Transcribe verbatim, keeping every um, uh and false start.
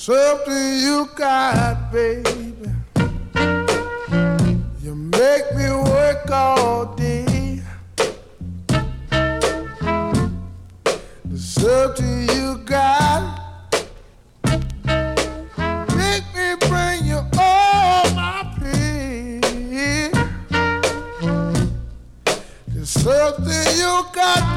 Something you got, baby. You make me work all day. The something you got make me bring you all my pain. The something you got.